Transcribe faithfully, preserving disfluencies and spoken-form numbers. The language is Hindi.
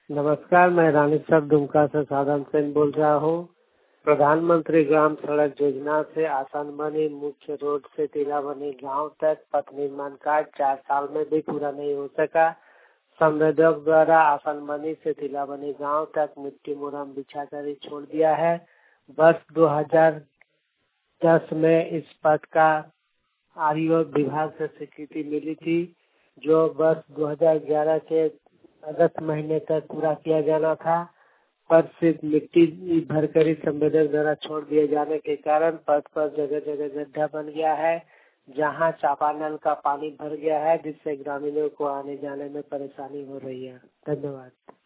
नमस्कार, मैं रानीसर दुमका से साधन सेन बोल रहा हूँ। प्रधानमंत्री ग्राम सड़क योजना से आसनबनी मुख्य रोड से तिलाबनी गांव तक पथ निर्माण कार्य चार साल में भी पूरा नहीं हो सका। संवेदक द्वारा आसनबनी से तिलाबनी गांव तक मिट्टी मुरम बिछाकर ही छोड़ दिया है। वर्ष दो हज़ार दस में इस पथ का आरईओ विभाग से स्वीकृति मिली थी, जो वर्ष दो हज़ार ग्यारह के अगस्त महीने तक पूरा किया जाना था, पर सिर्फ मिट्टी भरकर ही संवेदक द्वारा छोड़ दिए जाने के कारण पथ पर जगह जगह गड्ढा बन गया है, जहां चापानल का पानी भर गया है, जिससे ग्रामीणों को आने जाने में परेशानी हो रही है। धन्यवाद।